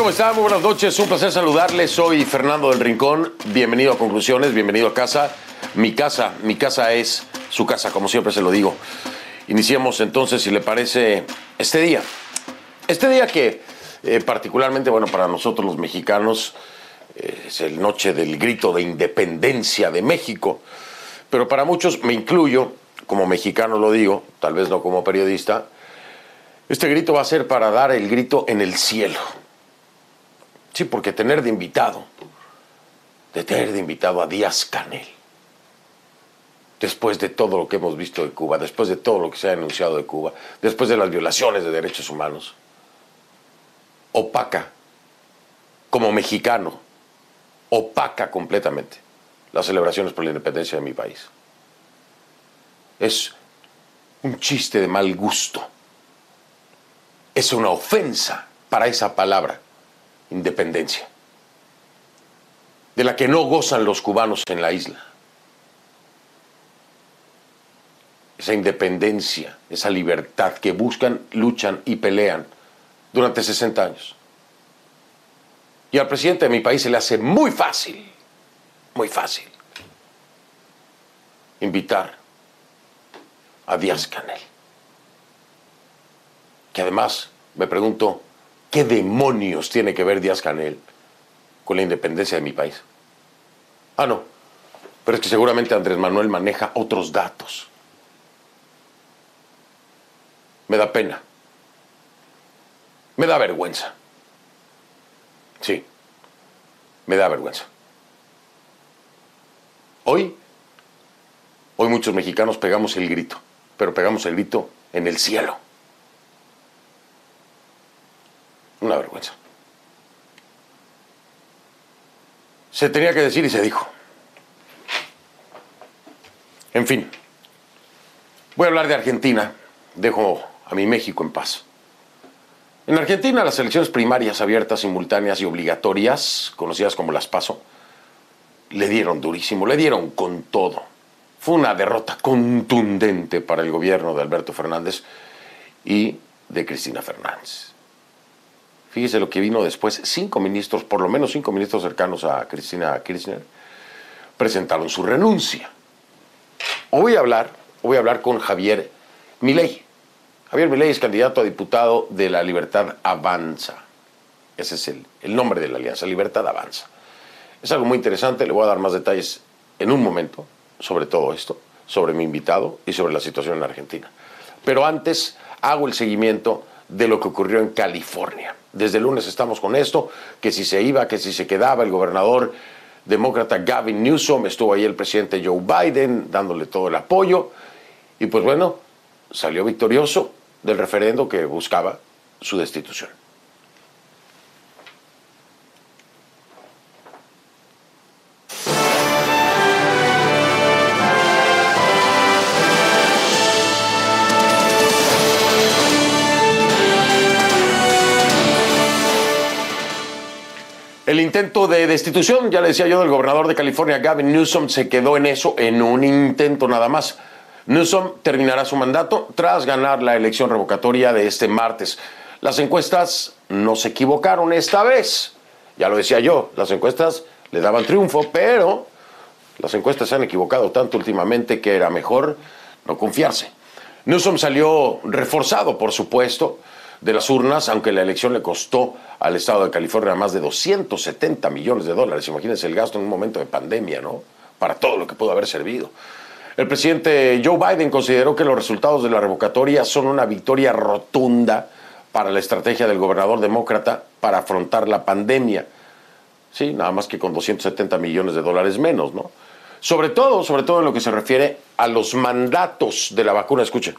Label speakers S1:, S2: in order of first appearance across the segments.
S1: ¿Cómo están? Muy buenas noches, un placer saludarles. Soy Fernando del Rincón. Bienvenido a Conclusiones, bienvenido a casa. Mi casa es su casa, como siempre se lo digo. Iniciemos entonces, si le parece, este día. Este día que particularmente, bueno, para nosotros los mexicanos es el noche del grito de independencia de México. Pero para muchos, me incluyo, como mexicano lo digo, tal vez no como periodista, este grito va a ser para dar el grito en el cielo. Sí, porque tener de invitado a Díaz-Canel, después de todo lo que hemos visto de Cuba, después de todo lo que se ha denunciado de Cuba, después de las violaciones de derechos humanos, opaca, como mexicano, opaca completamente las celebraciones por la independencia de mi país. Es un chiste de mal gusto. Es una ofensa para esa palabra, independencia, de la que no gozan los cubanos en la isla. Esa independencia, esa libertad que buscan, luchan y pelean durante 60 años. Y al presidente de mi país se le hace muy fácil, invitar a Díaz-Canel. Que además, me pregunto, ¿qué demonios tiene que ver Díaz-Canel con la independencia de mi país? Ah, no, pero es que seguramente Andrés Manuel maneja otros datos. Me da pena. Me da vergüenza. Sí, me da vergüenza. Hoy muchos mexicanos pegamos el grito, pero pegamos el grito en el cielo. Una vergüenza. Se tenía que decir y se dijo. En fin, voy a hablar de Argentina. Dejo a mi México en paz. En Argentina, las elecciones primarias abiertas, simultáneas y obligatorias, conocidas como las PASO, le dieron durísimo, le dieron con todo. Fue una derrota contundente para el gobierno de Alberto Fernández y de Cristina Fernández. Fíjese lo que vino después. 5 ministros, por lo menos 5 ministros cercanos a Cristina Kirchner, presentaron su renuncia. Hoy voy a hablar con Javier Milei. Javier Milei es candidato a diputado de La Libertad Avanza. Ese es el nombre de la alianza, Libertad Avanza. Es algo muy interesante, le voy a dar más detalles en un momento sobre todo esto, sobre mi invitado y sobre la situación en Argentina. Pero antes hago el seguimiento de lo que ocurrió en California. Desde el lunes estamos con esto, que si se iba, que si se quedaba, el gobernador demócrata Gavin Newsom, estuvo ahí el presidente Joe Biden dándole todo el apoyo, y pues bueno, salió victorioso del referendo que buscaba su destitución. El intento de destitución, ya le decía yo, del gobernador de California, Gavin Newsom, se quedó en eso, en un intento nada más. Newsom terminará su mandato tras ganar la elección revocatoria de este martes. Las encuestas no se equivocaron esta vez. Ya lo decía yo, las encuestas le daban triunfo, pero las encuestas se han equivocado tanto últimamente que era mejor no confiarse. Newsom salió reforzado, por supuesto, de las urnas, aunque la elección le costó al estado de California más de $270 millones. Imagínense el gasto en un momento de pandemia, ¿no? Para todo lo que pudo haber servido. El presidente Joe Biden consideró que los resultados de la revocatoria son una victoria rotunda para la estrategia del gobernador demócrata para afrontar la pandemia. Sí, nada más que con $270 millones menos, ¿no? Sobre todo en lo que se refiere a los mandatos de la vacuna. Escuchen.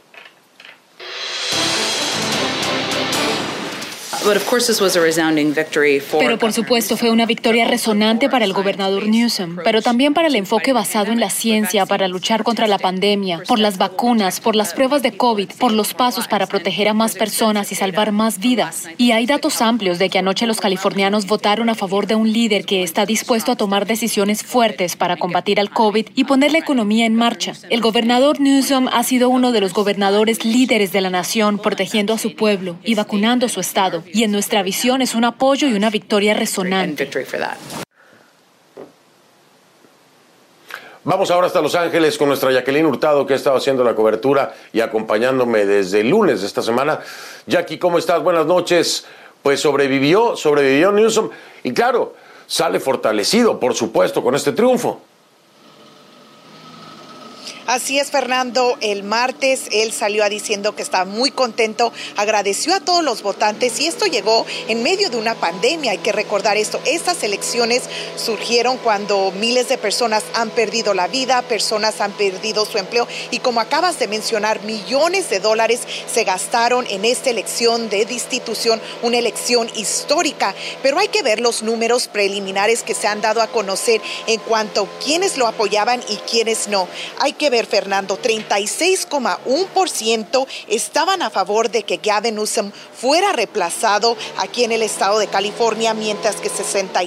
S2: Pero por supuesto fue una victoria resonante para el gobernador Newsom, pero también para el enfoque basado en la ciencia para luchar contra la pandemia, por las vacunas, por las pruebas de COVID, por los pasos para proteger a más personas y salvar más vidas. Y hay datos amplios de que anoche los californianos votaron a favor de un líder que está dispuesto a tomar decisiones fuertes para combatir al COVID y poner la economía en marcha. El gobernador Newsom ha sido uno de los gobernadores líderes de la nación protegiendo a su pueblo y vacunando a su estado. y en nuestra visión es un apoyo y una victoria resonante.
S1: Vamos ahora hasta Los Ángeles con nuestra Jacqueline Hurtado, que ha estado haciendo la cobertura y acompañándome desde el lunes de esta semana. Jackie, ¿cómo estás? Buenas noches. Pues sobrevivió Newsom y claro, sale fortalecido, por supuesto, con este triunfo.
S3: Así es, Fernando. El martes él salió diciendo que estaba muy contento, agradeció a todos los votantes y esto llegó en medio de una pandemia. Hay que recordar esto. Estas elecciones surgieron cuando miles de personas han perdido la vida, personas han perdido su empleo y como acabas de mencionar, millones de dólares se gastaron en esta elección de destitución, una elección histórica. Pero hay que ver los números preliminares que se han dado a conocer en cuanto a quiénes lo apoyaban y quiénes no. Hay que ver, Fernando, 36,1% estaban a favor de que Gavin Newsom fuera reemplazado aquí en el estado de California, mientras que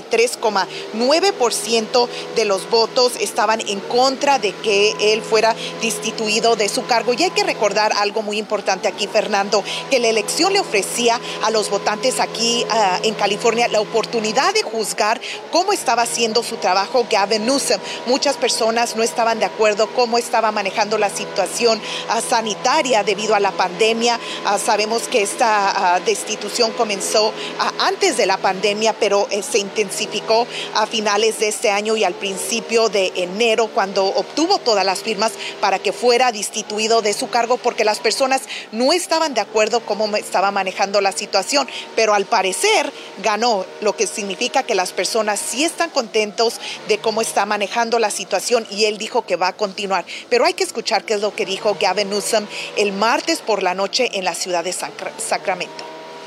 S3: 63,9% de los votos estaban en contra de que él fuera destituido de su cargo. Y hay que recordar algo muy importante aquí, Fernando, que la elección le ofrecía a los votantes aquí en California la oportunidad de juzgar cómo estaba haciendo su trabajo Gavin Newsom. Muchas personas no estaban de acuerdo cómo estaba manejando la situación sanitaria debido a la pandemia. Sabemos que esta destitución comenzó antes de la pandemia, pero se intensificó a finales de este año y al principio de enero, cuando obtuvo todas las firmas para que fuera destituido de su cargo, porque las personas no estaban de acuerdo cómo estaba manejando la situación, pero al parecer ganó, lo que significa que las personas sí están contentos de cómo está manejando la situación y él dijo que va a continuar. Pero hay que escuchar qué es lo que dijo Gavin Newsom el martes por la noche en la ciudad de Sacramento.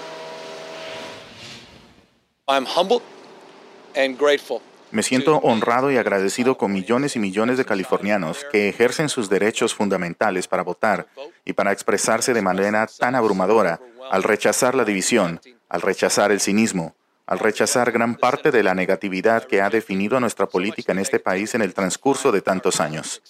S4: I'm humbled and grateful.
S5: Me siento honrado y agradecido con millones y millones de californianos que ejercen sus derechos fundamentales para votar y para expresarse de manera tan abrumadora al rechazar la división, al rechazar el cinismo, al rechazar gran parte de la negatividad que ha definido a nuestra política en este país en el transcurso de tantos años.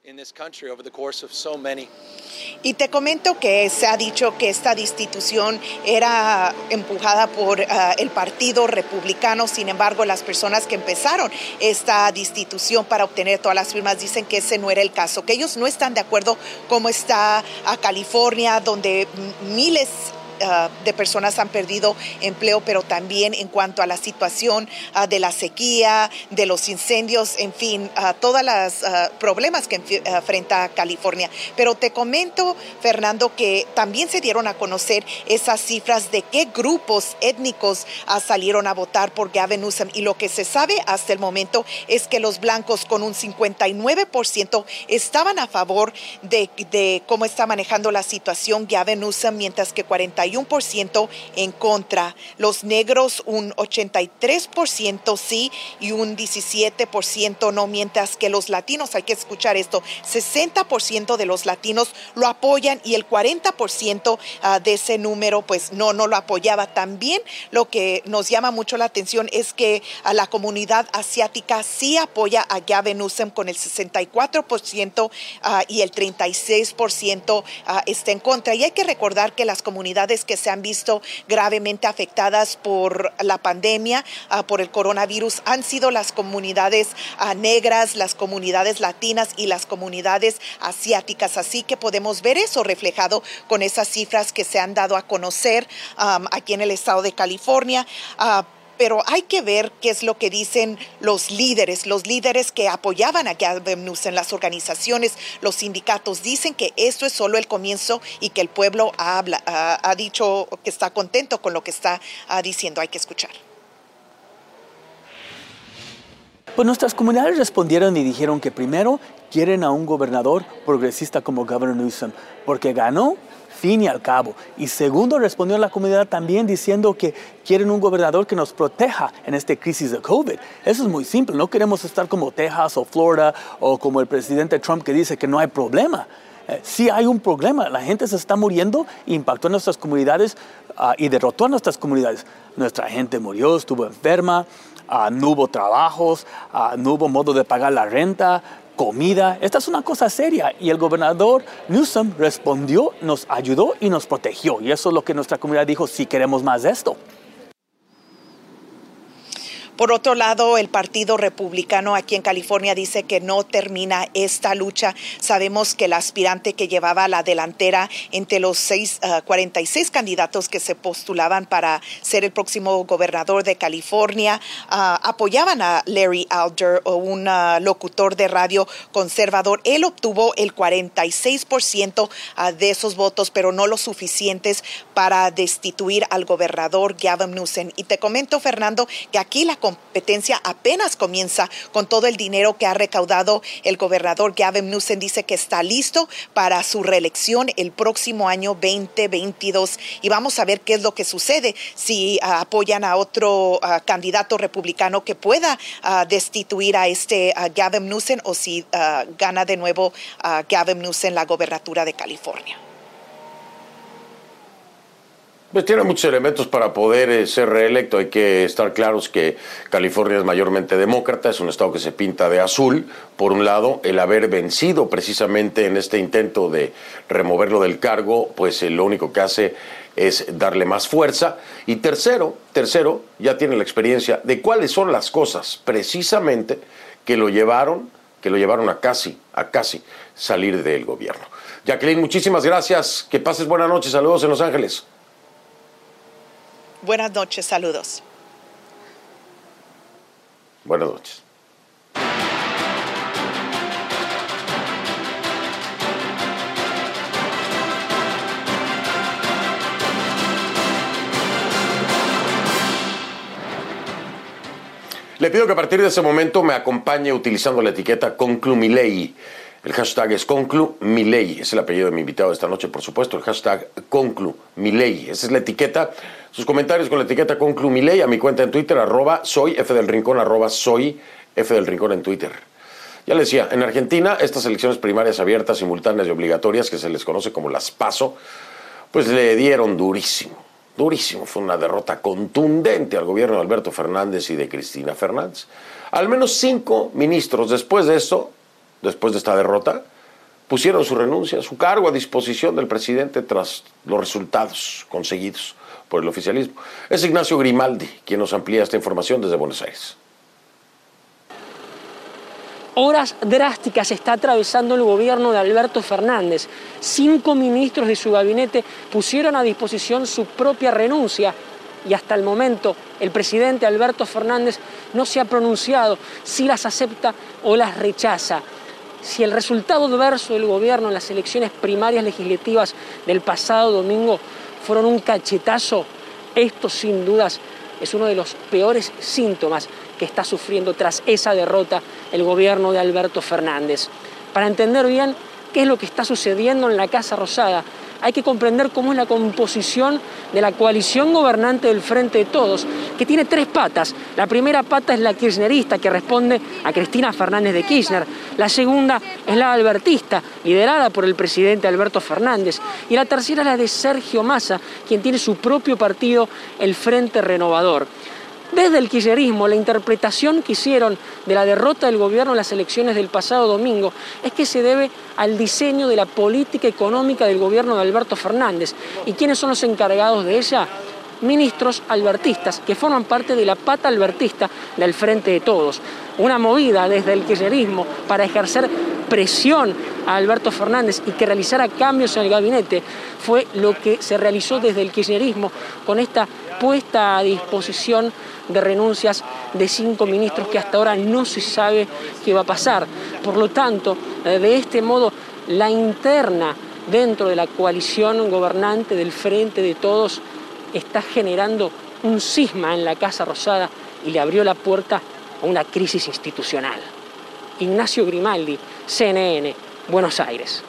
S3: Y te comento que se ha dicho que esta destitución era empujada por el Partido Republicano. Sin embargo, las personas que empezaron esta destitución para obtener todas las firmas dicen que ese no era el caso, que ellos no están de acuerdo cómo está California, donde miles de personas han perdido empleo, pero también en cuanto a la situación de la sequía, de los incendios, en fin, todos los problemas que enfrenta California. Pero te comento, Fernando, que también se dieron a conocer esas cifras de qué grupos étnicos salieron a votar por Gavin Newsom, y lo que se sabe hasta el momento es que los blancos con un 59% estaban a favor de cómo está manejando la situación Gavin Newsom, mientras que 41% en contra. Los negros un 83% sí y un 17% no, mientras que los latinos, hay que escuchar esto, 60% de los latinos lo apoyan y el 40% de ese número pues no lo apoyaba. También lo que nos llama mucho la atención es que a la comunidad asiática sí apoya a Gavin Newsom con el 64% y el 36% está en contra. Y hay que recordar que las comunidades que se han visto gravemente afectadas por la pandemia, por el coronavirus, han sido las comunidades negras, las comunidades latinas y las comunidades asiáticas. Así que podemos ver eso reflejado con esas cifras que se han dado a conocer aquí en el estado de California. Pero hay que ver qué es lo que dicen los líderes que apoyaban a Gavin Newsom, las organizaciones, los sindicatos. Dicen que esto es solo el comienzo y que el pueblo ha dicho que está contento con lo que está diciendo. Hay que escuchar.
S6: Pues nuestras comunidades respondieron y dijeron que primero quieren a un gobernador progresista como Gavin Newsom, porque ganó, fin y al cabo. Y segundo, respondió la comunidad también diciendo que quieren un gobernador que nos proteja en esta crisis de COVID. Eso es muy simple. No queremos estar como Texas o Florida o como el presidente Trump que dice que no hay problema. Sí hay un problema. La gente se está muriendo, impactó en nuestras comunidades y derrotó a nuestras comunidades. Nuestra gente murió, estuvo enferma, no hubo trabajos, no hubo modo de pagar la renta. comida. Esta es una cosa seria y el gobernador Newsom respondió, nos ayudó y nos protegió. Y eso es lo que nuestra comunidad dijo, si queremos más de esto.
S3: Por otro lado, el Partido Republicano aquí en California dice que no termina esta lucha. Sabemos que el aspirante que llevaba la delantera entre los 46 candidatos que se postulaban para ser el próximo gobernador de California apoyaban a Larry Elder, un locutor de radio conservador. Él obtuvo el 46% de esos votos, pero no los suficientes para destituir al gobernador Gavin Newsom. Y te comento, Fernando, que aquí la competencia apenas comienza con todo el dinero que ha recaudado el gobernador Gavin Newsom. Dice que está listo para su reelección el próximo año 2022 y vamos a ver qué es lo que sucede si apoyan a otro candidato republicano que pueda destituir a Gavin Newsom o si gana de nuevo Gavin Newsom la gobernatura de California.
S1: Pues tiene muchos elementos para poder ser reelecto. Hay que estar claros que California es mayormente demócrata, es un estado que se pinta de azul. Por un lado, el haber vencido precisamente en este intento de removerlo del cargo, pues lo único que hace es darle más fuerza. Y tercero, ya tiene la experiencia de cuáles son las cosas precisamente que lo llevaron a casi salir del gobierno. Jacqueline, muchísimas gracias. Que pases buenas noches. Saludos en Los Ángeles.
S3: Buenas noches, saludos.
S1: Buenas noches. Le pido que a partir de ese momento me acompañe utilizando la etiqueta ConcluMilei. El hashtag es ConcluMilei, es el apellido de mi invitado de esta noche, por supuesto, el hashtag ConcluMilei. Esa es la etiqueta, sus comentarios con la etiqueta ConcluMilei a mi cuenta en Twitter, @soyfdelrincón, @soyfdelrincón en Twitter. Ya les decía, en Argentina, estas elecciones primarias abiertas, simultáneas y obligatorias, que se les conoce como las PASO, pues le dieron durísimo. Fue una derrota contundente al gobierno de Alberto Fernández y de Cristina Fernández. Al menos 5 ministros después de esta derrota, pusieron su renuncia, su cargo a disposición del presidente tras los resultados conseguidos por el oficialismo. Es Ignacio Grimaldi quien nos amplía esta información desde Buenos Aires.
S7: Horas drásticas está atravesando el gobierno de Alberto Fernández. 5 ministros de su gabinete pusieron a disposición su propia renuncia y hasta el momento el presidente Alberto Fernández no se ha pronunciado si las acepta o las rechaza. Si el resultado adverso del gobierno en las elecciones primarias legislativas del pasado domingo fueron un cachetazo, esto sin dudas es uno de los peores síntomas que está sufriendo tras esa derrota el gobierno de Alberto Fernández. Para entender bien qué es lo que está sucediendo en la Casa Rosada, hay que comprender cómo es la composición de la coalición gobernante del Frente de Todos, que tiene 3 patas. La primera pata es la kirchnerista, que responde a Cristina Fernández de Kirchner. La segunda es la albertista, liderada por el presidente Alberto Fernández. Y la tercera es la de Sergio Massa, quien tiene su propio partido, el Frente Renovador. Desde el kirchnerismo, la interpretación que hicieron de la derrota del gobierno en las elecciones del pasado domingo es que se debe al diseño de la política económica del gobierno de Alberto Fernández. ¿Y quiénes son los encargados de ella? Ministros albertistas, que forman parte de la pata albertista del Frente de Todos. Una movida desde el kirchnerismo para ejercer presión a Alberto Fernández y que realizara cambios en el gabinete fue lo que se realizó desde el kirchnerismo con esta puesta a disposición de renuncias de 5 ministros que hasta ahora no se sabe qué va a pasar. Por lo tanto, de este modo, la interna dentro de la coalición gobernante del Frente de Todos está generando un cisma en la Casa Rosada y le abrió la puerta a una crisis institucional. Ignacio Grimaldi, CNN, Buenos Aires.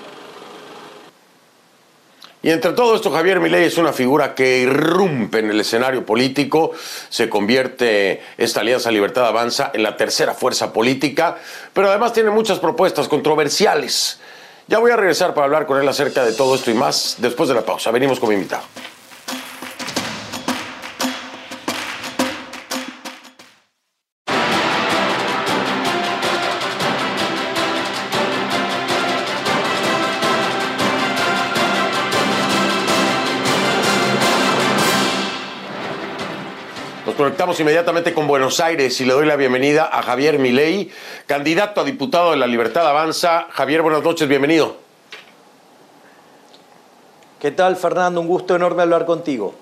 S1: Y entre todo esto, Javier Milei es una figura que irrumpe en el escenario político, se convierte esta Alianza Libertad Avanza en la tercera fuerza política, pero además tiene muchas propuestas controversiales. Ya voy a regresar para hablar con él acerca de todo esto y más después de la pausa. Venimos con mi invitado. conectamos inmediatamente con Buenos Aires y le doy la bienvenida a Javier Milei, candidato a diputado de La Libertad Avanza. Javier, buenas noches, bienvenido.
S8: ¿Qué tal, Fernando? Un gusto enorme hablar contigo.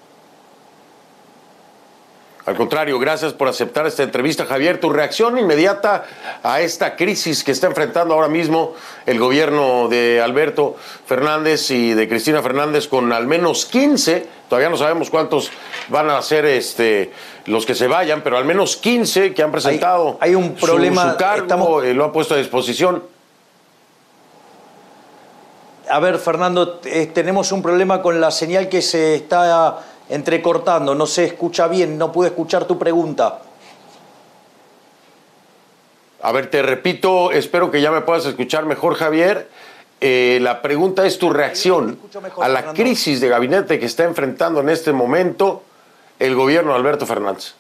S1: Al contrario, gracias por aceptar esta entrevista. Javier, tu reacción inmediata a esta crisis que está enfrentando ahora mismo el gobierno de Alberto Fernández y de Cristina Fernández, con al menos 15, todavía no sabemos cuántos van a ser los que se vayan, pero al menos 15 que han presentado
S8: hay un problema,
S1: su cargo, lo han puesto a disposición.
S8: A ver, Fernando, tenemos un problema con la señal que se está entrecortando, no se escucha bien, no pude escuchar tu pregunta.
S1: A ver, te repito, espero que ya me puedas escuchar mejor, Javier. La pregunta es tu reacción a la crisis de gabinete que está enfrentando en este momento el gobierno de Alberto Fernández.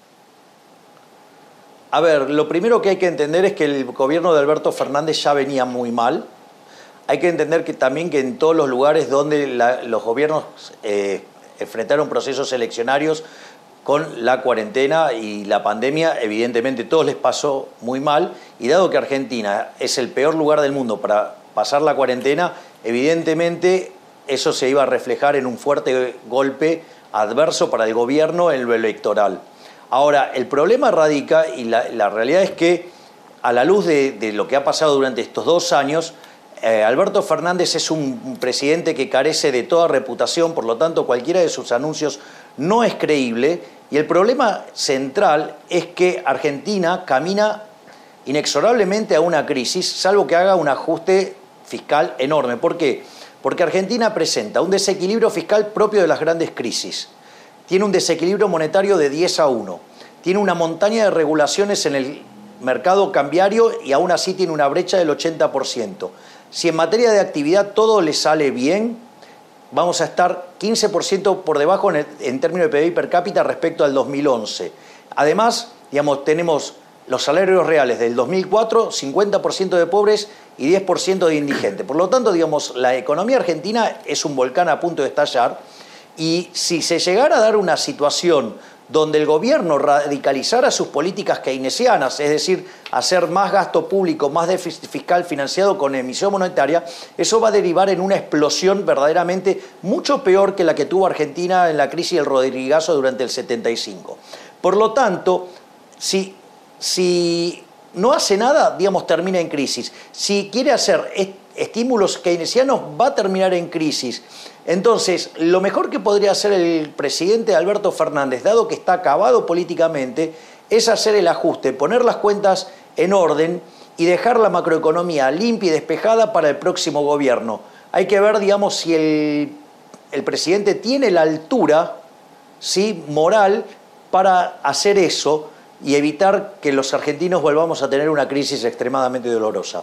S8: A ver, lo primero que hay que entender es que el gobierno de Alberto Fernández ya venía muy mal. Hay que entender que también que en todos los lugares donde los gobiernos enfrentaron procesos eleccionarios con la cuarentena y la pandemia, evidentemente todos les pasó muy mal, y dado que Argentina es el peor lugar del mundo para pasar la cuarentena, evidentemente eso se iba a reflejar en un fuerte golpe adverso para el gobierno en lo electoral. Ahora, el problema radica, y la realidad es que a la luz de lo que ha pasado durante estos 2 años, Alberto Fernández es un presidente que carece de toda reputación, por lo tanto cualquiera de sus anuncios no es creíble, y el problema central es que Argentina camina inexorablemente a una crisis, salvo que haga un ajuste fiscal enorme. ¿Por qué? Porque Argentina presenta un desequilibrio fiscal propio de las grandes crisis, tiene un desequilibrio monetario de 10-1, tiene una montaña de regulaciones en el mercado cambiario y aún así tiene una brecha del 80%. Si en materia de actividad todo le sale bien, vamos a estar 15% por debajo en términos de PBI per cápita respecto al 2011. Además, digamos, tenemos los salarios reales del 2004, 50% de pobres y 10% de indigentes. Por lo tanto, digamos, la economía argentina es un volcán a punto de estallar, y si se llegara a dar una situación donde el gobierno radicalizara sus políticas keynesianas, es decir, hacer más gasto público, más déficit fiscal financiado con emisión monetaria, eso va a derivar en una explosión verdaderamente mucho peor que la que tuvo Argentina en la crisis del Rodrigazo durante el 75. Por lo tanto, si no hace nada, digamos, termina en crisis. Si quiere hacer estímulos keynesianos, va a terminar en crisis. Entonces, lo mejor que podría hacer el presidente Alberto Fernández, dado que está acabado políticamente, es hacer el ajuste, poner las cuentas en orden y dejar la macroeconomía limpia y despejada para el próximo gobierno. Hay que ver, digamos, si el presidente tiene la altura, ¿sí?, moral para hacer eso y evitar que los argentinos volvamos a tener una crisis extremadamente dolorosa.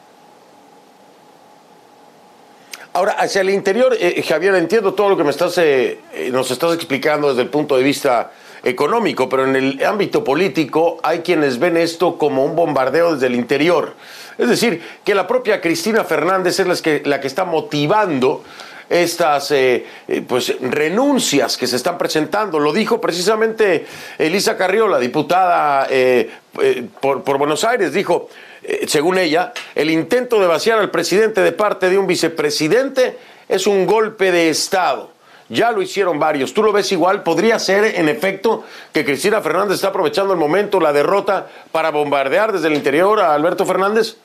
S1: Ahora, hacia el interior, Javier, entiendo todo lo que nos estás explicando desde el punto de vista económico, pero en el ámbito político hay quienes ven esto como un bombardeo desde el interior. Es decir, que la propia Cristina Fernández es la que está motivando estas renuncias que se están presentando. Lo dijo precisamente Elisa Carrió, la diputada por Buenos Aires, dijo, según ella, el intento de vaciar al presidente de parte de un vicepresidente es un golpe de Estado. Ya lo hicieron varios. ¿Tú lo ves igual? ¿Podría ser, en efecto, que Cristina Fernández está aprovechando el momento, la derrota, para bombardear desde el interior a Alberto Fernández?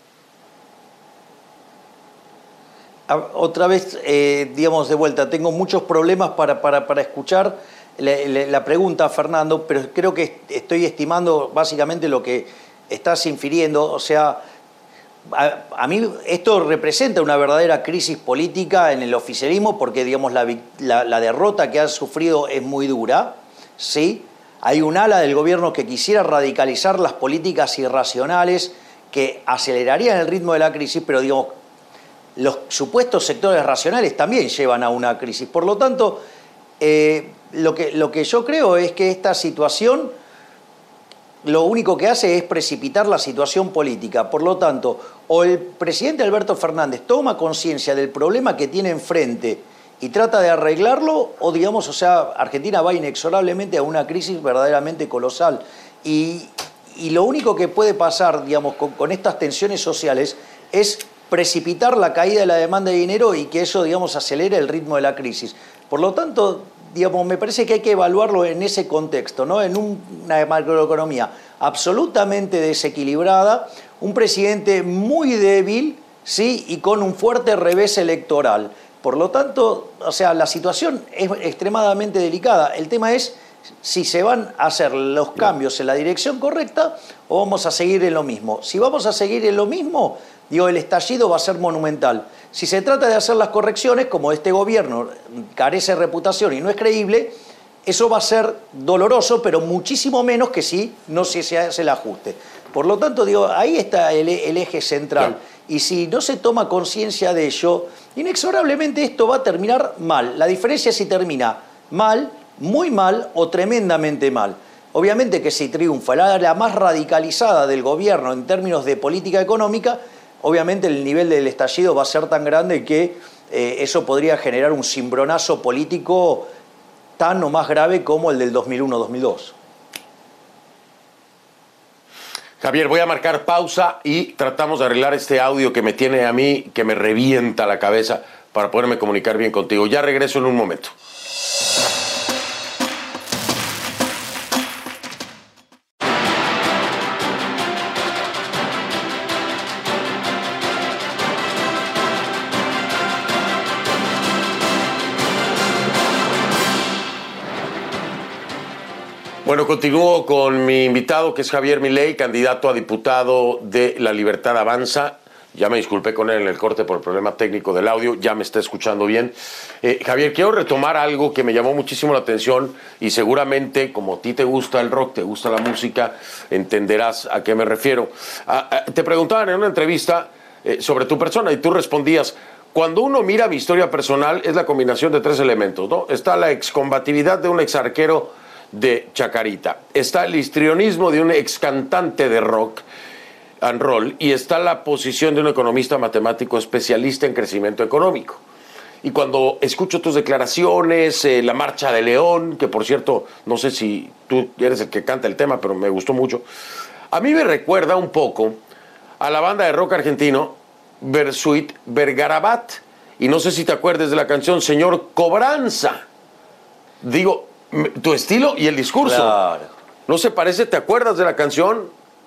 S8: Otra vez, digamos, de vuelta, tengo muchos problemas para escuchar la pregunta, Fernando, pero creo que estoy estimando básicamente lo que estás infiriendo. O sea, a mí esto representa una verdadera crisis política en el oficialismo porque, digamos, la derrota que ha sufrido es muy dura, ¿sí? Hay un ala del gobierno que quisiera radicalizar las políticas irracionales que acelerarían el ritmo de la crisis, pero, digamos, los supuestos sectores racionales también llevan a una crisis. Por lo tanto, lo que yo creo es que esta situación lo único que hace es precipitar la situación política. Por lo tanto, o el presidente Alberto Fernández toma conciencia del problema que tiene enfrente y trata de arreglarlo, o digamos, o sea, Argentina va inexorablemente a una crisis verdaderamente colosal. Y lo único que puede pasar, digamos, con estas tensiones sociales es precipitar la caída de la demanda de dinero y que eso, digamos, acelere el ritmo de la crisis. Por lo tanto, digamos, me parece que hay que evaluarlo en ese contexto, ¿no? En una macroeconomía absolutamente desequilibrada, un presidente muy débil, ¿sí? Y con un fuerte revés electoral. Por lo tanto, o sea, la situación es extremadamente delicada. El tema es si se van a hacer los cambios en la dirección correcta o vamos a seguir en lo mismo. Si vamos a seguir en lo mismo, digo, el estallido va a ser monumental. Si se trata de hacer las correcciones, como este gobierno carece de reputación y no es creíble, eso va a ser doloroso, pero muchísimo menos que si no se hace el ajuste. Por lo tanto, digo, ahí está el eje central.
S1: Claro.
S8: Y si no se toma conciencia de ello, inexorablemente esto va a terminar mal. La diferencia es si termina mal, muy mal o tremendamente mal. Obviamente que si triunfa la más radicalizada del gobierno en términos de política económica, obviamente el nivel del estallido va a ser tan grande que eso podría generar un cimbronazo político tan o más grave como el del 2001-2002.
S1: Javier, voy a marcar pausa y tratamos de arreglar este audio que me tiene a mí, que me revienta la cabeza para poderme comunicar bien contigo. Ya regreso en un momento. Bueno, continúo con mi invitado, que es Javier Milei, candidato a diputado de La Libertad Avanza. Ya me disculpé con él en el corte por el problema técnico del audio, ya me está escuchando bien. Javier, quiero retomar algo que me llamó muchísimo la atención y seguramente, como a ti te gusta el rock, te gusta la música, entenderás a qué me refiero. Te preguntaban en una entrevista sobre tu persona y tú respondías: cuando uno mira mi historia personal es la combinación de tres elementos, ¿no? Está la excombatividad de un exarquero de Chacarita, está el histrionismo de un ex cantante de rock and roll y está la posición de un economista matemático especialista en crecimiento económico. Y cuando escucho tus declaraciones, la Marcha de León, que por cierto, no sé si tú eres el que canta el tema, pero me gustó mucho, a mí me recuerda un poco a la banda de rock argentino Versuit Vergarabat, y no sé si te acuerdas de la canción Señor Cobranza. Digo, tu estilo y el discurso.
S8: Claro.
S1: ¿No se parece? ¿Te acuerdas de la canción?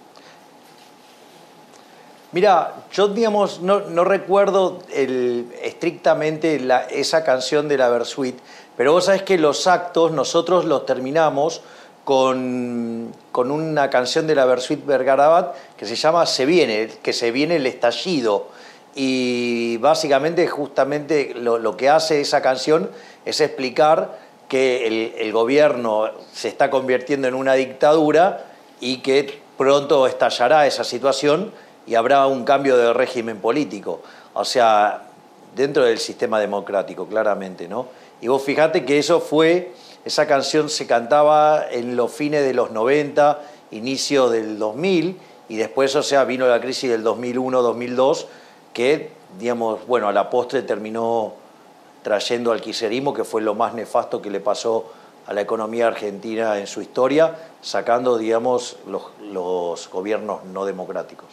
S8: Mira, yo, digamos, no recuerdo estrictamente esa canción de la Versuit, pero vos sabés que los actos nosotros los terminamos con una canción de la Versuit Vergarabat que se llama Se viene, que se viene el estallido. Y básicamente, justamente, lo que hace esa canción es explicar que el gobierno se está convirtiendo en una dictadura y que pronto estallará esa situación y habrá un cambio de régimen político. O sea, dentro del sistema democrático, claramente, ¿no? Y vos fijate que esa canción se cantaba en los fines de los 90, inicio del 2000, y después, o sea, vino la crisis del 2001-2002, que, digamos, bueno, a la postre terminó trayendo al kirchnerismo, que fue lo más nefasto que le pasó a la economía argentina en su historia, sacando, digamos, los gobiernos no democráticos.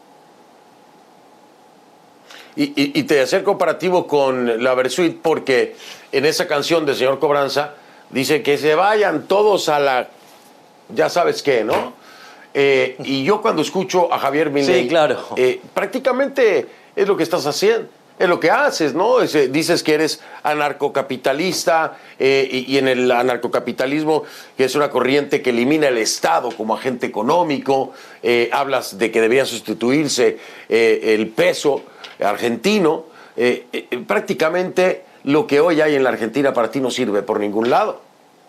S1: Y te hacía el comparativo con la Versuit porque en esa canción de Señor Cobranza dice que se vayan todos a la... ya sabes qué, ¿no? Y yo cuando escucho a Javier Milei...
S8: Sí, claro.
S1: Prácticamente es lo que estás haciendo. Es lo que haces, ¿no? Dices que eres anarcocapitalista y en el anarcocapitalismo, que es una corriente que elimina el Estado como agente económico, hablas de que debía sustituirse el peso argentino. Prácticamente lo que hoy hay en la Argentina para ti no sirve por ningún lado.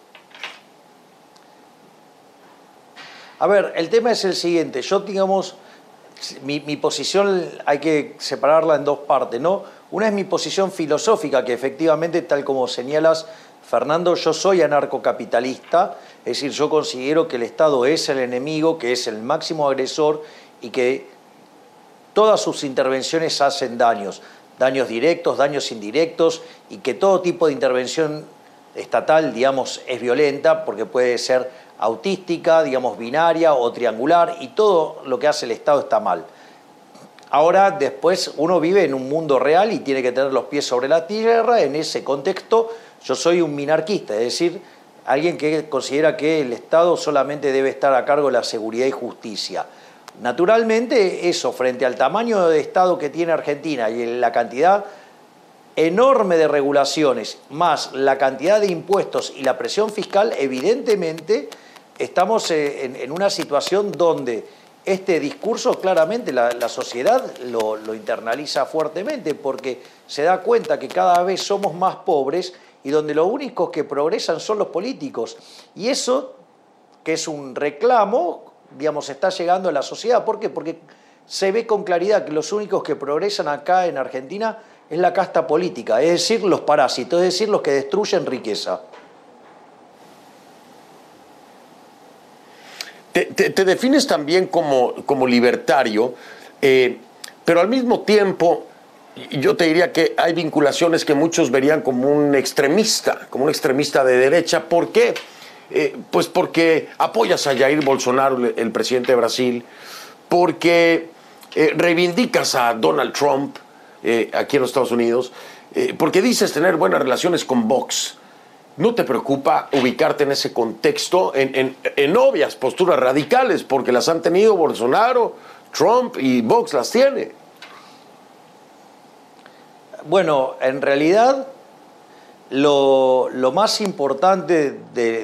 S8: A ver, el tema es el siguiente. Yo, digamos... Mi posición hay que separarla en dos partes, ¿no? Una es mi posición filosófica, que efectivamente, tal como señalas, Fernando, yo soy anarcocapitalista, es decir, yo considero que el Estado es el enemigo, que es el máximo agresor y que todas sus intervenciones hacen daños. daños directos, daños indirectos, y que todo tipo de intervención estatal, digamos, es violenta porque puede ser autística, digamos, binaria o triangular, y todo lo que hace el Estado está mal. Ahora, después, uno vive en un mundo real y tiene que tener los pies sobre la tierra. En ese contexto, yo soy un minarquista, es decir, alguien que considera que el Estado solamente debe estar a cargo de la seguridad y justicia. Naturalmente, eso, frente al tamaño de Estado que tiene Argentina y la cantidad enorme de regulaciones, más la cantidad de impuestos y la presión fiscal, evidentemente estamos en una situación donde este discurso claramente la sociedad lo internaliza fuertemente, porque se da cuenta que cada vez somos más pobres y donde los únicos que progresan son los políticos. Y eso, que es un reclamo, digamos, está llegando a la sociedad. ¿Por qué? Porque se ve con claridad que los únicos que progresan acá en Argentina es la casta política, es decir, los parásitos, es decir, los que destruyen riqueza.
S1: Te defines también como libertario, pero al mismo tiempo yo te diría que hay vinculaciones que muchos verían como un extremista de derecha. ¿Por qué? Pues porque apoyas a Jair Bolsonaro, el presidente de Brasil, porque reivindicas a Donald Trump aquí en los Estados Unidos, porque dices tener buenas relaciones con Vox. ¿No te preocupa ubicarte en ese contexto, en obvias posturas radicales, porque las han tenido Bolsonaro, Trump y Vox las tiene?
S8: Bueno, en realidad lo más importante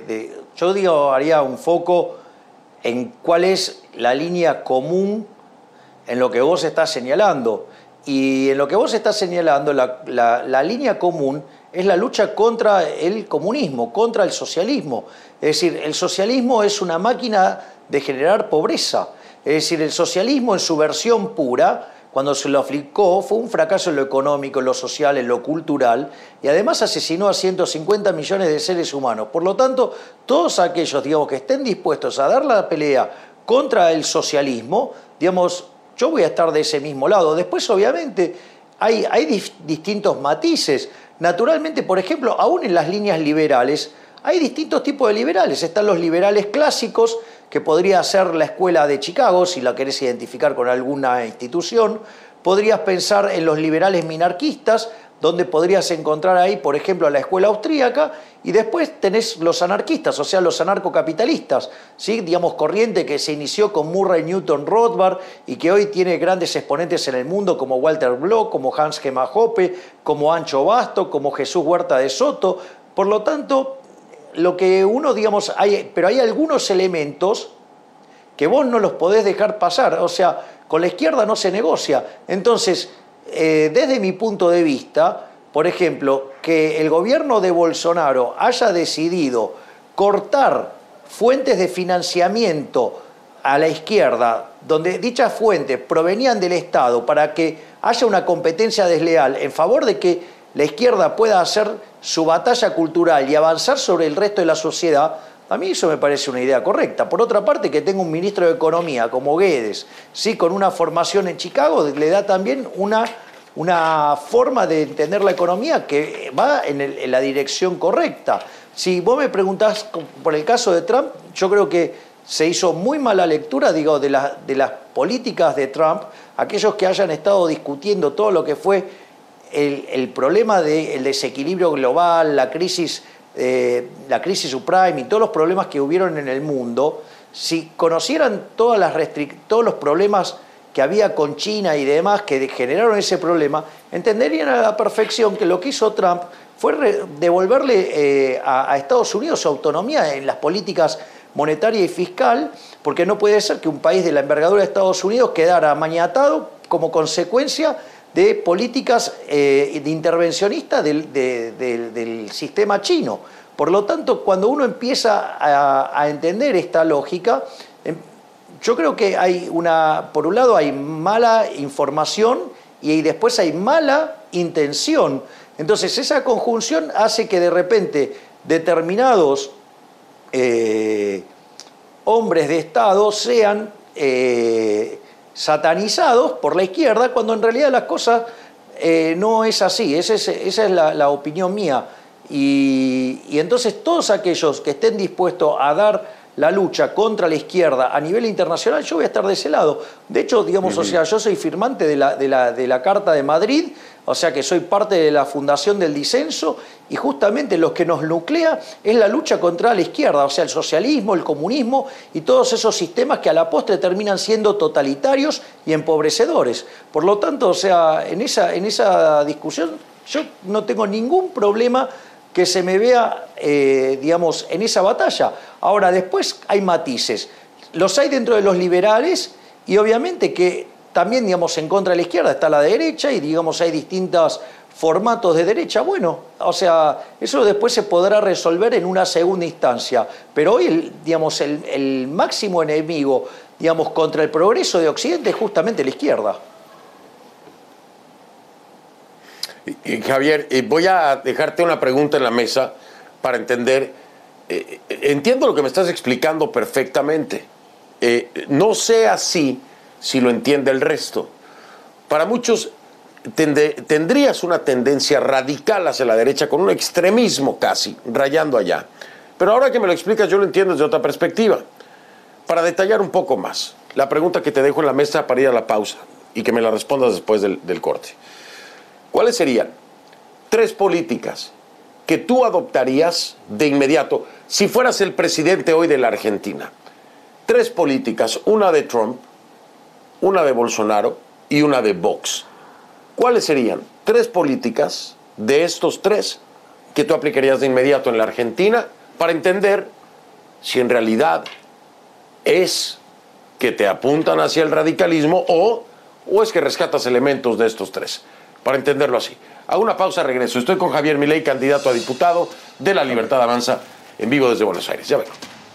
S8: yo digo, haría un foco en cuál es la línea común en lo que vos estás señalando. Y en lo que vos estás señalando, la línea común es la lucha contra el comunismo, contra el socialismo. Es decir, el socialismo es una máquina de generar pobreza. Es decir, el socialismo en su versión pura, cuando se lo aplicó, fue un fracaso en lo económico, en lo social, en lo cultural, y además asesinó a 150 millones de seres humanos. Por lo tanto, todos aquellos, digamos, que estén dispuestos a dar la pelea contra el socialismo, digamos, yo voy a estar de ese mismo lado. Después, obviamente, hay distintos matices. Naturalmente, por ejemplo, aún en las líneas liberales, hay distintos tipos de liberales. Están los liberales clásicos, que podría ser la escuela de Chicago, si la querés identificar con alguna institución. Podrías pensar en los liberales minarquistas, donde podrías encontrar ahí, por ejemplo, la escuela austríaca, y después tenés los anarquistas, o sea, los anarcocapitalistas, ¿sí? Digamos, corriente que se inició con Murray Newton Rothbard y que hoy tiene grandes exponentes en el mundo como Walter Block, como Hans Gemma Hoppe, como Ancho Basto, como Jesús Huerta de Soto. Por lo tanto, lo que uno, digamos, pero hay algunos elementos que vos no los podés dejar pasar, o sea, con la izquierda no se negocia. Entonces, desde mi punto de vista, por ejemplo, que el gobierno de Bolsonaro haya decidido cortar fuentes de financiamiento a la izquierda, donde dichas fuentes provenían del Estado, para que haya una competencia desleal en favor de que la izquierda pueda hacer su batalla cultural y avanzar sobre el resto de la sociedad, a mí eso me parece una idea correcta. Por otra parte, que tenga un ministro de Economía como Guedes, sí, con una formación en Chicago, le da también una forma de entender la economía que va en la dirección correcta. Si vos me preguntás por el caso de Trump, yo creo que se hizo muy mala lectura, digo, de las políticas de Trump. Aquellos que hayan estado discutiendo todo lo que fue el problema del desequilibrio global, la crisis subprime y todos los problemas que hubieron en el mundo, si conocieran todos los problemas que había con China y demás que generaron ese problema, entenderían a la perfección que lo que hizo Trump fue devolverle a Estados Unidos su autonomía en las políticas monetaria y fiscal, porque no puede ser que un país de la envergadura de Estados Unidos quedara maniatado como consecuencia de políticas de intervencionistas del sistema chino. Por lo tanto, cuando uno empieza a entender esta lógica, yo creo que por un lado hay mala información y después hay mala intención. Entonces esa conjunción hace que de repente determinados hombres de Estado sean satanizados por la izquierda, cuando en realidad las cosas no es así, esa es la opinión mía. Y entonces todos aquellos que estén dispuestos a dar la lucha contra la izquierda a nivel internacional, yo voy a estar de ese lado. De hecho, digamos, o sea, yo soy firmante de la Carta de Madrid, o sea que soy parte de la fundación del disenso, y justamente lo que nos nuclea es la lucha contra la izquierda, o sea, el socialismo, el comunismo y todos esos sistemas que a la postre terminan siendo totalitarios y empobrecedores. Por lo tanto, o sea, en esa discusión yo no tengo ningún problema que se me vea, digamos, en esa batalla. Ahora, después hay matices. Los hay dentro de los liberales y obviamente que también, digamos, en contra de la izquierda está la derecha y, digamos, hay distintos formatos de derecha. Bueno, o sea, eso después se podrá resolver en una segunda instancia. Pero hoy, digamos, el máximo enemigo, digamos, contra el progreso de Occidente es justamente la izquierda.
S1: Javier, voy a dejarte una pregunta en la mesa para entender. Entiendo lo que me estás explicando perfectamente. No sé así si lo entiende el resto. Para muchos tendrías una tendencia radical hacia la derecha, con un extremismo casi, rayando allá. Pero ahora que me lo explicas, yo lo entiendo desde otra perspectiva. Para detallar un poco más, la pregunta que te dejo en la mesa para ir a la pausa y que me la respondas después del corte. ¿Cuáles serían 3 políticas que tú adoptarías de inmediato si fueras el presidente hoy de la Argentina? 3 políticas, una de Trump, una de Bolsonaro y una de Vox. ¿Cuáles serían 3 políticas de estos 3 que tú aplicarías de inmediato en la Argentina para entender si en realidad es que te apuntan hacia el radicalismo o es que rescatas elementos de estos 3? Para entenderlo así. Hago una pausa, regreso. Estoy con Javier Milei, candidato a diputado de La Libertad Avanza, en vivo desde Buenos Aires. Ya vengo.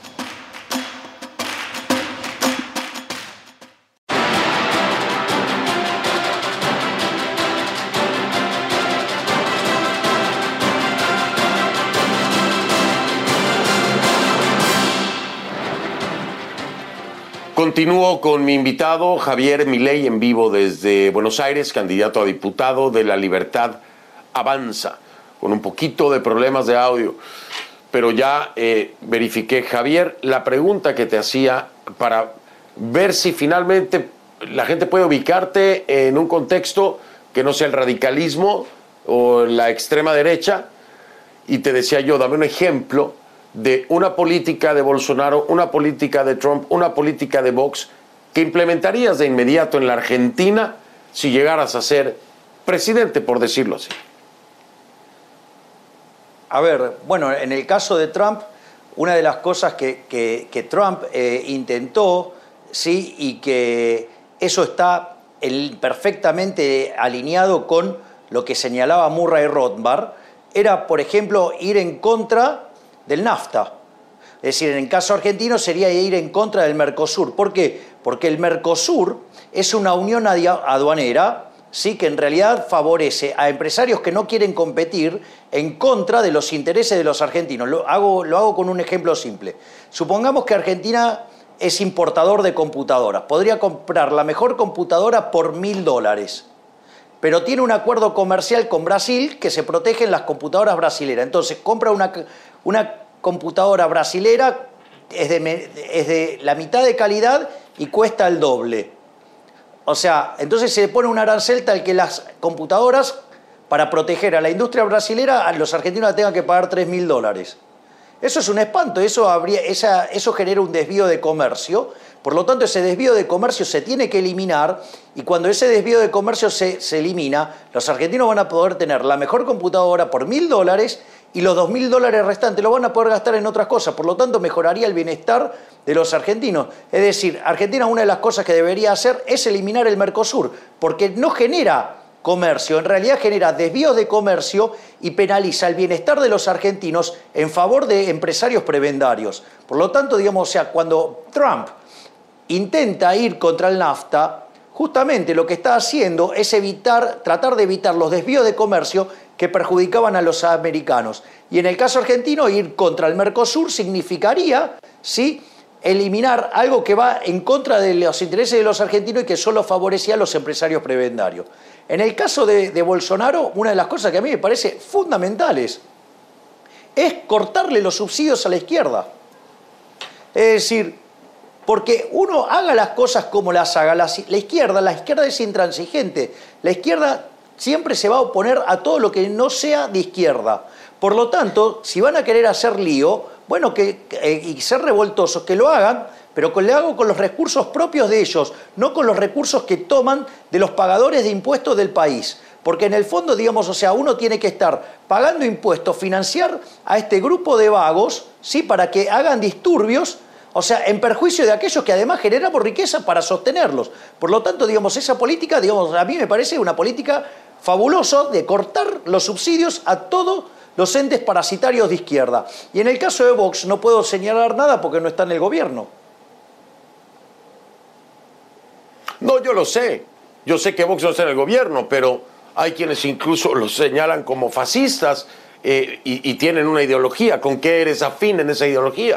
S1: Continúo con mi invitado, Javier Milei, en vivo desde Buenos Aires, candidato a diputado de La Libertad Avanza, con un poquito de problemas de audio, pero ya verifiqué. Javier, la pregunta que te hacía para ver si finalmente la gente puede ubicarte en un contexto que no sea el radicalismo o la extrema derecha, y te decía yo, dame un ejemplo de una política de Bolsonaro, una política de Trump, una política de Vox que implementarías de inmediato en la Argentina si llegaras a ser presidente, por decirlo así.
S8: A ver, bueno, en el caso de Trump, una de las cosas que Trump intentó, sí, y que eso está perfectamente alineado con lo que señalaba Murray Rothbard, era, por ejemplo, ir en contra del NAFTA. Es decir, en el caso argentino sería ir en contra del Mercosur. ¿Por qué? Porque el Mercosur es una unión aduanera, ¿sí?, que en realidad favorece a empresarios que no quieren competir en contra de los intereses de los argentinos. Lo hago con un ejemplo simple. Supongamos que Argentina es importador de computadoras. Podría comprar la mejor computadora por $1.000. Pero tiene un acuerdo comercial con Brasil que se protegen las computadoras brasileras. Entonces compra una computadora brasilera, es de la mitad de calidad y cuesta el doble. O sea, entonces se pone un arancel tal que las computadoras, para proteger a la industria brasilera, a los argentinos tengan que pagar $3.000. Eso es un espanto, eso genera un desvío de comercio. Por lo tanto, ese desvío de comercio se tiene que eliminar, y cuando ese desvío de comercio se elimina, los argentinos van a poder tener la mejor computadora por $1.000 y los $2.000 restantes los van a poder gastar en otras cosas. Por lo tanto, mejoraría el bienestar de los argentinos. Es decir, Argentina, una de las cosas que debería hacer es eliminar el Mercosur, porque no genera comercio, en realidad genera desvíos de comercio y penaliza el bienestar de los argentinos en favor de empresarios prebendarios. Por lo tanto, digamos, o sea, cuando Trump intenta ir contra el NAFTA, justamente lo que está haciendo es tratar de evitar los desvíos de comercio que perjudicaban a los americanos. Y en el caso argentino, ir contra el Mercosur significaría, ¿sí?, eliminar algo que va en contra de los intereses de los argentinos y que solo favorecía a los empresarios prebendarios. En el caso de Bolsonaro, una de las cosas que a mí me parece fundamentales es cortarle los subsidios a la izquierda. Es decir, porque uno haga las cosas como las haga, la izquierda es intransigente. La izquierda siempre se va a oponer a todo lo que no sea de izquierda. Por lo tanto, si van a querer hacer lío, bueno, y ser revoltosos, que lo hagan, pero que lo hagan con los recursos propios de ellos, no con los recursos que toman de los pagadores de impuestos del país. Porque en el fondo, digamos, o sea, uno tiene que estar pagando impuestos, financiar a este grupo de vagos, ¿sí?, para que hagan disturbios, o sea, en perjuicio de aquellos que además generamos riqueza para sostenerlos. Por lo tanto, digamos, esa política, digamos, a mí me parece una política fabulosa de cortar los subsidios a todos los entes parasitarios de izquierda. Y en el caso de Vox no puedo señalar nada porque no está en el gobierno.
S1: No, yo lo sé. Yo sé que Vox no está en el gobierno, pero hay quienes incluso los señalan como fascistas y tienen una ideología. ¿Con qué eres afín en esa ideología?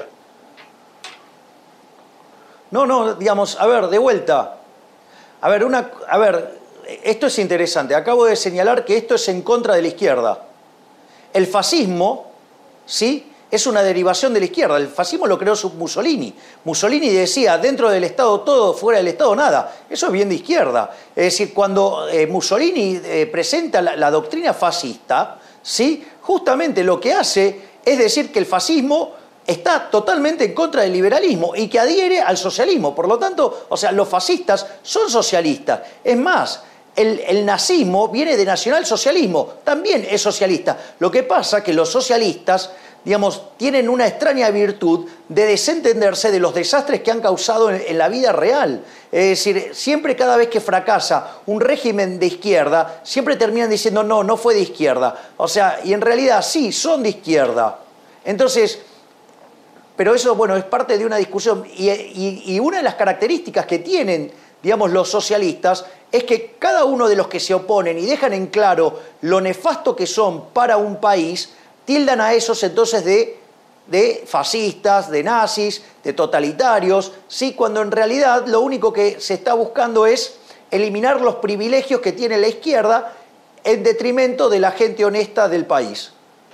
S8: No, digamos, a ver, de vuelta. A ver, esto es interesante. Acabo de señalar que esto es en contra de la izquierda. El fascismo, ¿sí?, es una derivación de la izquierda. El fascismo lo creó Mussolini. Mussolini decía, dentro del Estado todo, fuera del Estado nada. Eso es bien de izquierda. Es decir, cuando Mussolini presenta la doctrina fascista, ¿sí?, justamente lo que hace es decir que el fascismo está totalmente en contra del liberalismo y que adhiere al socialismo. Por lo tanto, o sea, los fascistas son socialistas. Es más, el nazismo viene de nacionalsocialismo, también es socialista. Lo que pasa es que los socialistas, digamos, tienen una extraña virtud de desentenderse de los desastres que han causado en la vida real. Es decir, siempre cada vez que fracasa un régimen de izquierda, siempre terminan diciendo no fue de izquierda. O sea, y en realidad sí, son de izquierda. Entonces, pero eso, bueno, es parte de una discusión. Y una de las características que tienen, digamos, los socialistas es que cada uno de los que se oponen y dejan en claro lo nefasto que son para un país, tildan a esos entonces de fascistas, de nazis, de totalitarios, ¿sí?, cuando en realidad lo único que se está buscando es eliminar los privilegios que tiene la izquierda en detrimento de la gente honesta del país.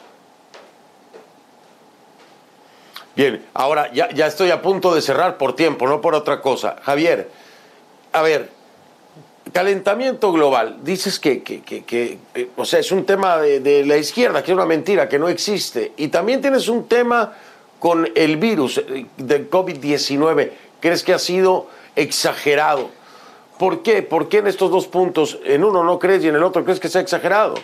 S1: Bien, ahora ya estoy a punto de cerrar por tiempo, no por otra cosa. Javier, a ver, calentamiento global, dices que o sea, es un tema de la izquierda, que es una mentira, que no existe. Y también tienes un tema con el virus del COVID-19. ¿Crees que ha sido exagerado? ¿Por qué? ¿Por qué en estos dos puntos, en uno no crees y en el otro crees que sea exagerado?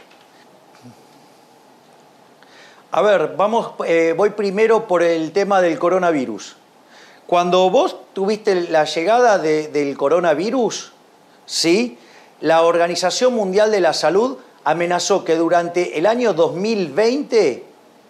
S8: A ver, voy primero por el tema del coronavirus. Cuando vos tuviste la llegada del coronavirus, ¿sí?, la Organización Mundial de la Salud amenazó que durante el año 2020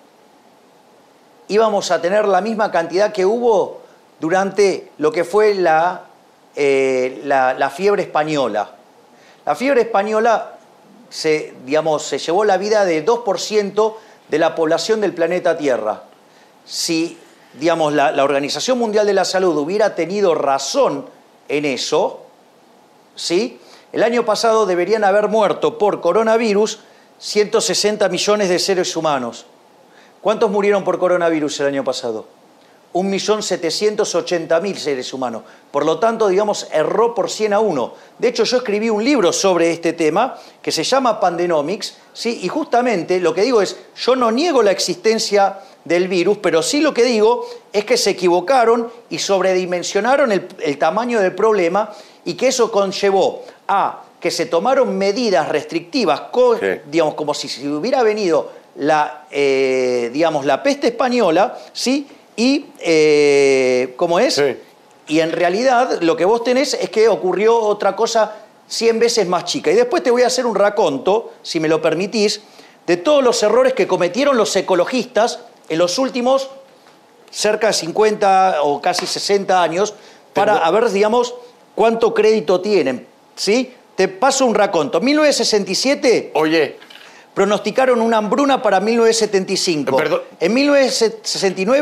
S8: íbamos a tener la misma cantidad que hubo durante lo que fue la fiebre española. La fiebre española se llevó la vida de 2% de la población del planeta Tierra. Si, digamos, la Organización Mundial de la Salud hubiera tenido razón en eso, ¿sí?, el año pasado deberían haber muerto por coronavirus 160 millones de seres humanos. ¿Cuántos murieron por coronavirus el año pasado? 1.780.000 seres humanos. Por lo tanto, digamos, erró por 100 a 1. De hecho, yo escribí un libro sobre este tema que se llama Pandenomics, ¿sí?, y justamente lo que digo es, yo no niego la existencia del virus, pero sí lo que digo es que se equivocaron y sobredimensionaron el tamaño del problema y que eso conllevó a que se tomaron medidas restrictivas, digamos, como si hubiera venido la peste española, ¿sí?, y, ¿cómo es? Sí. Y en realidad lo que vos tenés es que ocurrió otra cosa 100 veces más chica. Y después te voy a hacer un raconto, si me lo permitís, de todos los errores que cometieron los ecologistas en los últimos cerca de 50 o casi 60 años para ver, digamos, cuánto crédito tienen, ¿sí? Te paso un raconto. 1967...
S1: Oye...
S8: pronosticaron una hambruna para 1975.
S1: Perdón.
S8: En 1969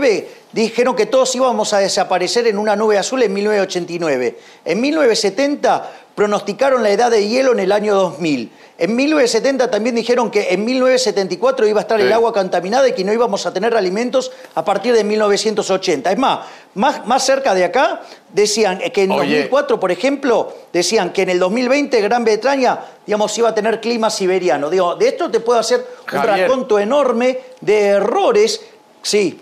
S8: dijeron que todos íbamos a desaparecer en una nube azul en 1989. En 1970 pronosticaron la edad de hielo en el año 2000. En 1970 también dijeron que en 1974 iba a estar el agua contaminada y que no íbamos a tener alimentos a partir de 1980. Es más cerca de acá, decían que en 2004, por ejemplo, decían que en el 2020 Gran Bretaña, digamos, iba a tener clima siberiano. Digo, de esto te puedo hacer un raconto enorme de errores. Sí.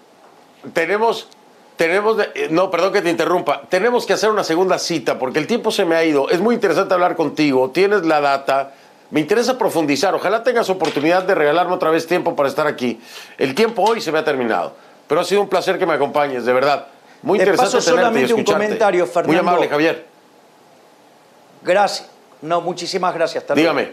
S1: No, perdón que te interrumpa. Tenemos que hacer una segunda cita porque el tiempo se me ha ido. Es muy interesante hablar contigo. Tienes la data. Me interesa profundizar. Ojalá tengas oportunidad de regalarme otra vez tiempo para estar aquí. El tiempo hoy se me ha terminado. Pero ha sido un placer que me acompañes, de verdad. Muy interesante
S8: tenerte solamente y escucharte. Un comentario, Fernando.
S1: Muy amable, Javier.
S8: Gracias. No, muchísimas gracias.
S1: Dígame.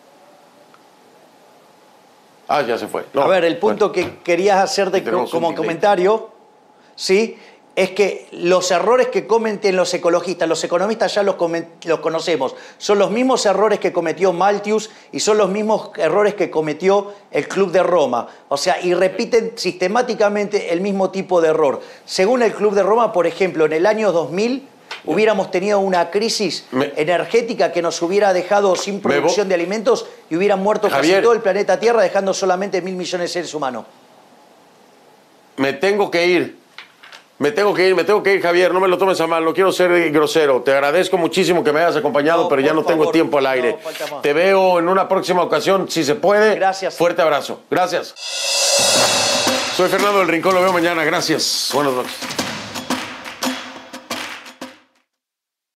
S1: Ya se fue. No,
S8: a ver, el punto que querías hacerte como comentario, ¿sí? Es que los errores que cometen los ecologistas, los economistas ya los conocemos, son los mismos errores que cometió Malthus y son los mismos errores que cometió el Club de Roma. O sea, y repiten sistemáticamente el mismo tipo de error. Según el Club de Roma, por ejemplo, en el año 2000 hubiéramos tenido una crisis energética que nos hubiera dejado sin producción de alimentos y hubieran muerto casi todo el planeta Tierra, dejando solamente 1.000 millones de seres humanos.
S1: Me tengo que ir, Javier, no me lo tomes a mal, no quiero ser grosero. Te agradezco muchísimo que me hayas acompañado, pero ya no tengo tiempo al aire. Te veo en una próxima ocasión, si se puede.
S8: Gracias.
S1: Fuerte abrazo. Gracias. Soy Fernando del Rincón, lo veo mañana. Gracias. Buenas noches.